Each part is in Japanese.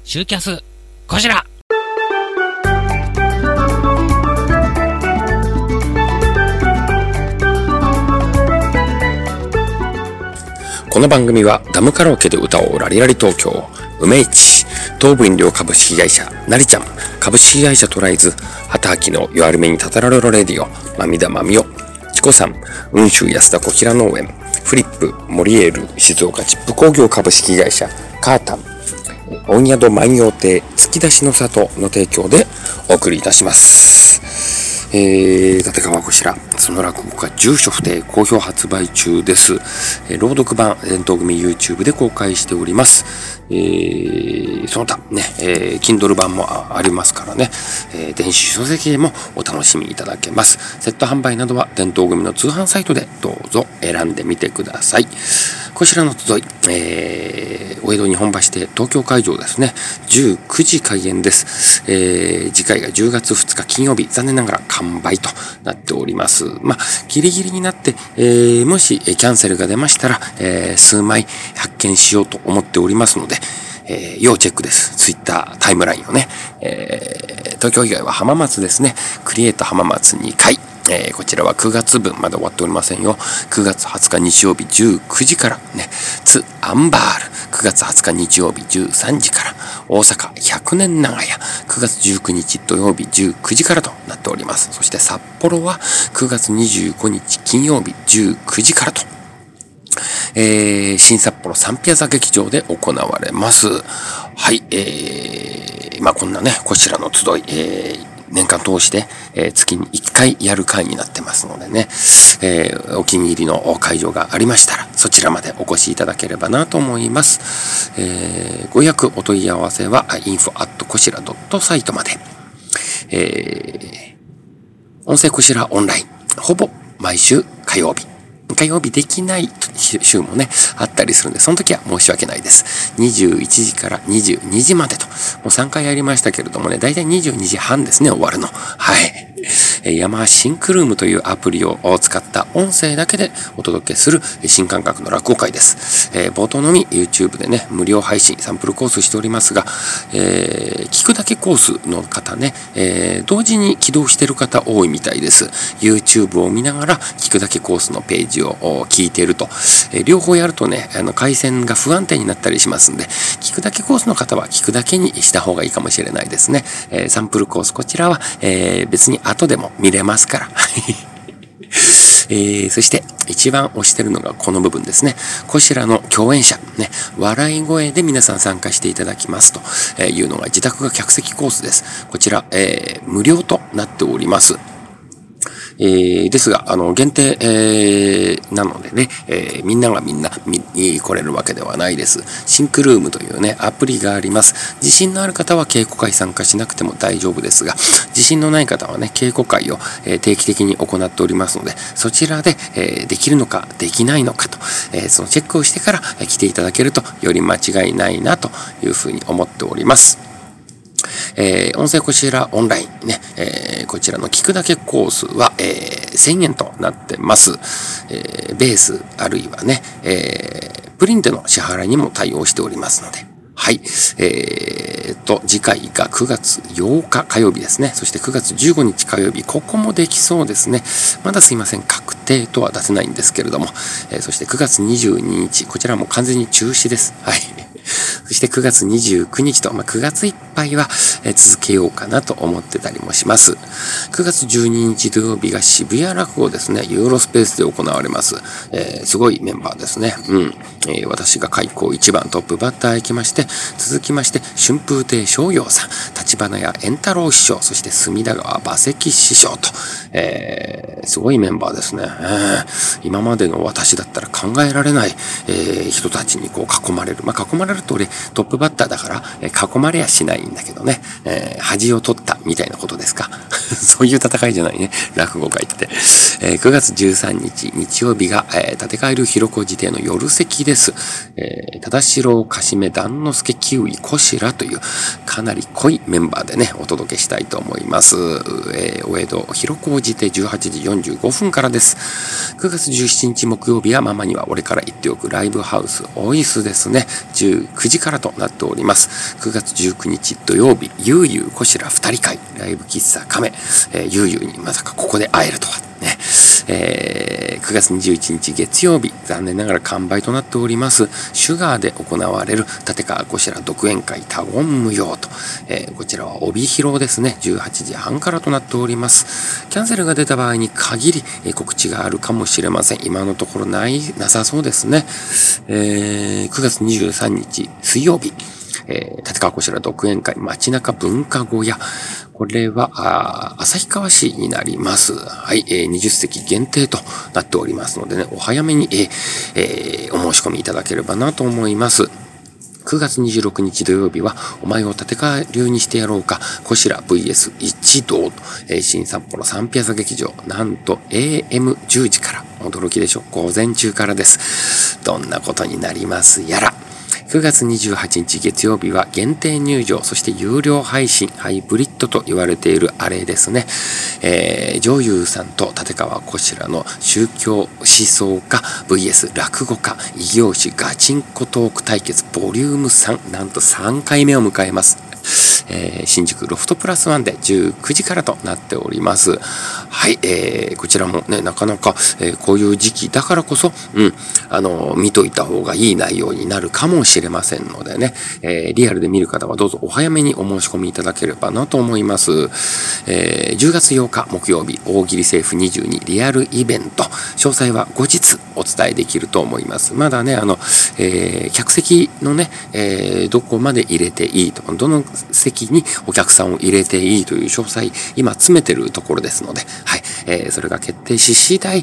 シューキャスこちら。 この番組はダムカラオケで歌おうラリラリ東京、梅市、東武飲料株式会社、なりちゃん、株式会社トライズ、畑明の弱り目にたたられろレディオ、まみだまみお、チコさん、雲州安田小平農園、フリップ、モリエール、静岡チップ工業株式会社、カータン、温宿万葉亭、突き出しの里の提供でお送りいたします。立川こちら、その落語家住所不定好評発売中です。朗読版伝統組 YouTube で公開しております。その他ね、Kindle 版もありますからね、電子書籍でもお楽しみいただけます。セット販売などは伝統組の通販サイトでどうぞ選んでみてください。こちらの集い、お江戸日本橋で東京会場ですね、19時開演です。次回が10月2日金曜日、残念ながら完売となっております。ギリギリになって、もしキャンセルが出ましたら、数枚発見しようと思っておりますので、要チェックです。ツイッタータイムラインをね、東京以外は浜松ですね、クリエイト浜松2回、こちらは9月分まで終わっておりませんよ。9月20日日曜日19時からね、ツ・アンバール、9月20日日曜日13時から、大阪100年長屋、9月19日土曜日19時からとなっております。そして札幌は9月25日金曜日19時からと、新札幌サンピアザ劇場で行われます。はい、こんなね、こちらの集い、年間通して、月に1回やる会になってますのでね、お気に入りの会場がありましたらそちらまでお越しいただければなと思います。ご予約お問い合わせは info@koshira.site まで。音声こしらオンライン、ほぼ毎週火曜日できない週もね、あったりするんで、その時は申し訳ないです。21時から22時までと、もう3回やりましたけれどもね、だいたい22時半ですね、終わるの。はい。ヤマハシンクルームというアプリを使った音声だけでお届けする新感覚の落語会です。冒頭のみ YouTube でね、無料配信、サンプルコースしておりますが、聞くだけコースの方ね、同時に起動している方多いみたいです。YouTube を見ながら聞くだけコースのページを聞いていると、両方やるとね、回線が不安定になったりしますんで、聞くだけコースの方は聞くだけにした方がいいかもしれないですね。サンプルコース、こちらは、別に後でも見れますから。そして一番推してるのがこの部分ですね。こちらの共演者ね、笑い声で皆さん参加していただきますというのが自宅が客席コースです。こちら、無料となっております。ですが、限定、なのでね、みんながみんな見に来れるわけではないです。シンクルームというね、アプリがあります。自信のある方は稽古会参加しなくても大丈夫ですが、自信のない方はね、稽古会を、定期的に行っておりますので、そちらで、できるのかできないのかと、そのチェックをしてから来ていただけるとより間違いないなというふうに思っております。音声こちらオンラインね、こちらの聞くだけコースは、1000円となってます。ベースあるいはね、プリントの支払いにも対応しておりますので、はい。次回が9月8日火曜日ですね。そして9月15日火曜日、ここもできそうですね。まだすいません、確定とは出せないんですけれども、そして9月22日、こちらも完全に中止です。はい。そして9月29日と、9月いっぱいは続けようかなと思ってたりもします。9月12日土曜日が渋谷落語ですね。ユーロスペースで行われます。すごいメンバーですね。私が開口一番トップバッターへ来まして、続きまして春風亭昇陽さん、立花屋円太郎師匠、そして隅田川馬関師匠と、すごいメンバーですね。今までの私だったら考えられない、人たちにこう囲まれる。囲まれると俺トップバッターだから、囲まれやしないんだけどね、恥を取ったみたいなことですか。 そういう戦いじゃないね。落語会って。9月13日日曜日が、立川流広小路邸の夜席です。忠四郎、かしめ、段之助、キウイ、こしらというかなり濃いメンバーでね、お届けしたいと思います。お江戸広小路邸18時45分からです。9月17日木曜日はママには俺から言っておくライブハウスオイスですね。19時からとなっております。9月19日土曜日、ゆうゆうこしら二人会、ライブ喫茶亀、ゆうゆうにまさかここで会えるとはね。9月21日月曜日、残念ながら完売となっております、シュガーで行われる立川こしら独演会多言無用と、こちらは帯広ですね、18時半からとなっております。キャンセルが出た場合に限り、告知があるかもしれません。今のところなさそうですね。9月23日水曜日、立川こしら独演会街中文化小屋。これは、旭川市になります。はい、20席限定となっておりますのでね、お早めに、お申し込みいただければなと思います。9月26日土曜日は、お前を立川流にしてやろうか、こしら VS 一同と、新札幌サンピアザ劇場、なんと AM10 時から、驚きでしょ、午前中からです。どんなことになりますやら。9月28日月曜日は限定入場、そして有料配信、ハイブリッドと言われているあれですね。女優さんと立川こしらの宗教思想家 VS 落語家異業種ガチンコトーク対決ボリューム3、なんと3回目を迎えます。新宿ロフトプラスワンで19時からとなっております。はい、こちらもね、なかなか、こういう時期だからこそ、見といた方がいい内容になるかもしれませんのでね、リアルで見る方はどうぞお早めにお申し込みいただければなと思います。10月8日木曜日、大喜利セーフ22リアルイベント。詳細は後日お伝えできると思います。まだね、客席のね、どこまで入れていいと、どの席にお客さんを入れていいという詳細、今詰めてるところですので、はい、それが決定し次第、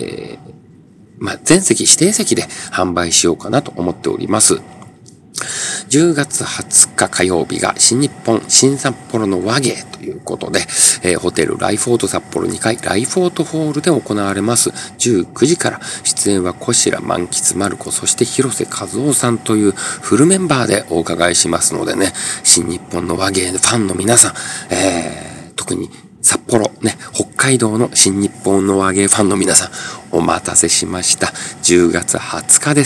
全席指定席で販売しようかなと思っております。10月20日火曜日が新日本新札幌の和芸ということで、ホテルライフォート札幌2階ライフォートホールで行われます。19時から出演は小白満喫マルコ、そして広瀬和夫さんというフルメンバーでお伺いしますのでね、新日本の和芸ファンの皆さん、特に札幌ね、北海道の新日本の和芸ファンの皆さん、お待たせしました。10月20日です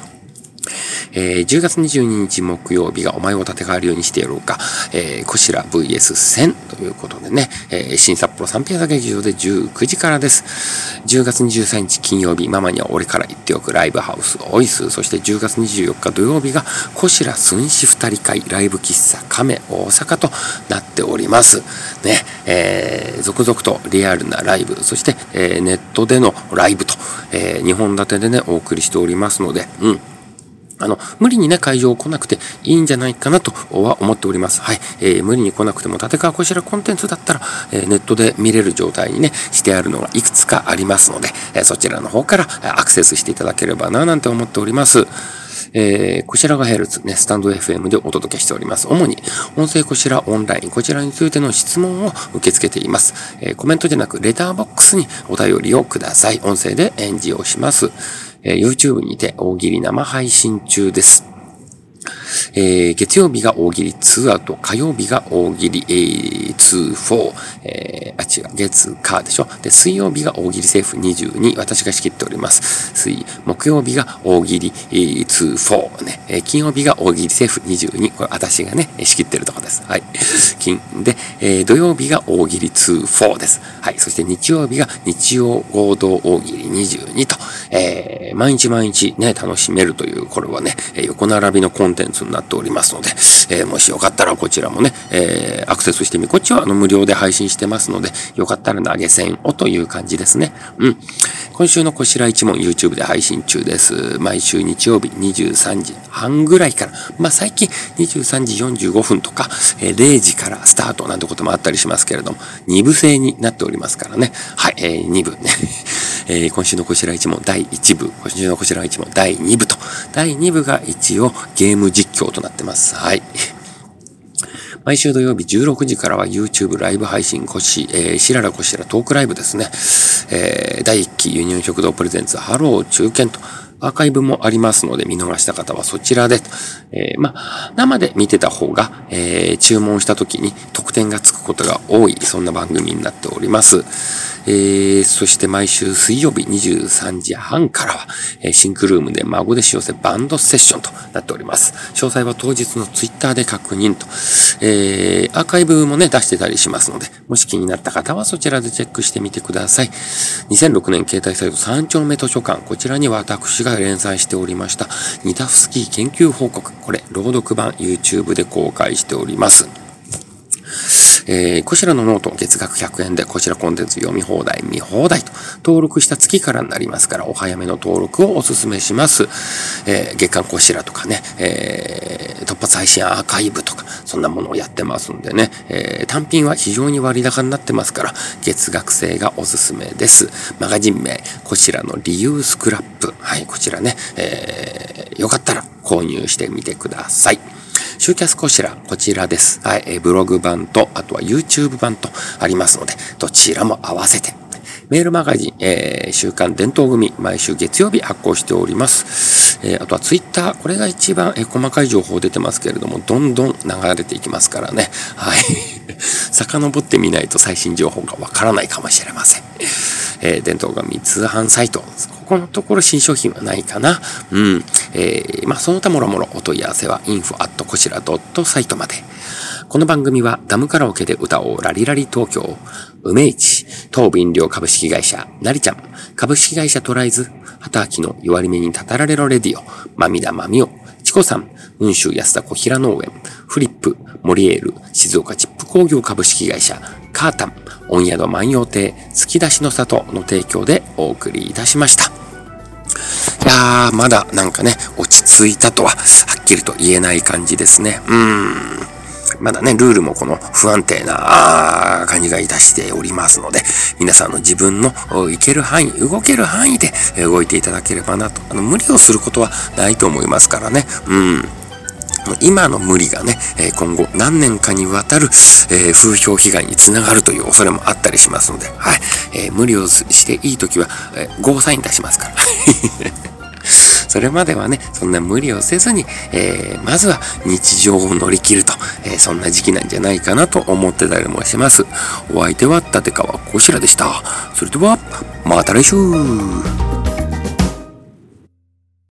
。10月22日木曜日がお前を立川流にしてやろうか、こしら VS 1000ということでね、新札幌サンピアザ劇場で19時からです。10月23日金曜日、ママには俺から言っておくライブハウスオイス、そして10月24日土曜日がこしら寸志二人会ライブ喫茶亀大阪となっておりますね。続々とリアルなライブ、そして、ネットでのライブと、2本立てでねお送りしておりますので、無理にね、会場来なくていいんじゃないかなとは思っております。はい。無理に来なくても、立川こしらコンテンツだったら、ネットで見れる状態にね、してあるのがいくつかありますので、そちらの方からアクセスしていただければな、なんて思っております。こちらがヘルツね、スタンド FM でお届けしております。主に、音声こちらオンライン、こちらについての質問を受け付けています。コメントじゃなく、レターボックスにお便りをください。音声で返事をします。YouTube にて大喜利生配信中です。月曜日が大喜利2アウト、火曜日が大喜利2、4、月火でしょ。で、水曜日が大喜利セーフ22、私が仕切っております。木曜日が大喜利2、4、ね、金曜日が大喜利セーフ22、これ私がね、仕切ってるとこです。はい。で、土曜日が大喜利2、4です。はい。そして日曜日が日曜合同大喜利22と、毎日毎日ね、楽しめるという、これはね、横並びのコンテンツになっておりますので、もしよかったらこちらもね、アクセスしてみ、こっちは無料で配信してますので、よかったら投げ銭をという感じですね。今週のこしら一問 YouTube で配信中です。毎週日曜日23時半ぐらいから、最近23時45分とか、0時からスタートなんてこともあったりしますけれども、2部制になっておりますからね。はい、2部ね。今週のこしら一問第1部、今週のこしら一問第2部と、第2部が一応ゲーム実況となってます。はい。 毎週土曜日16時からは YouTube ライブ配信しららこしらトークライブですね。第1期輸入食堂プレゼンツハロー中堅とアーカイブもありますので、見逃した方はそちらで、生で見てた方が、注文した時に特典がつくことが多い、そんな番組になっております。そして毎週水曜日23時半からは、シンクルームで孫弟子寄せバンドセッションとなっております。詳細は当日のツイッターで確認と、アーカイブもね、出してたりしますので、もし気になった方はそちらでチェックしてみてください。2006年携帯サイト3丁目図書館、こちらに私が連載しておりましたニタフスキー研究報告、これ朗読版 YouTube で公開しております。こちらのノート月額100円でこちらコンテンツ読み放題見放題と登録した月からになりますから、お早めの登録をお勧めします。月刊こちらとかね、突発配信アーカイブとかそんなものをやってますんでね、単品は非常に割高になってますから月額制がおすすめです。マガジン名こちらのリユースクラップ、はい、こちらね、よかったら購入してみてください。シューキャスこちらです。はい、ブログ版と、あとは YouTube 版とありますので、どちらも合わせて。メールマガジン、週刊伝統組、毎週月曜日発行しております。あとは Twitter、これが一番、細かい情報出てますけれども、どんどん流れていきますからね。はい。遡ってみないと最新情報がわからないかもしれません。伝統紙通販サイト。ここのところ新商品はないかな。その他もろもろお問い合わせは info@ こちら.site まで。この番組はダムカラオケで歌おうラリラリ東京、梅市、東武飲料株式会社、なりちゃん、株式会社トライズ、畑明の弱り目にたたられろレディオ、まみだまみお、チコさん、雲州安田小平農園、フリップ、モリエール、静岡チップ工業株式会社、カータン、御宿万葉亭、突き出しの里の提供でお送りいたしました。いやー、まだなんかね、落ち着いたとは、はっきりと言えない感じですね。まだね、ルールもこの不安定な感じがいたしておりますので、皆さんの自分の行ける範囲、動ける範囲で動いていただければなと。無理をすることはないと思いますからね。今の無理がね、今後何年かにわたる、風評被害につながるという恐れもあったりしますので、はい、無理をしていいときは、ゴーサイン出しますから。それまではね、そんな無理をせずに、まずは日常を乗り切ると、そんな時期なんじゃないかなと思ってたりもします。お相手は立川こしらでした。それでは、また来週。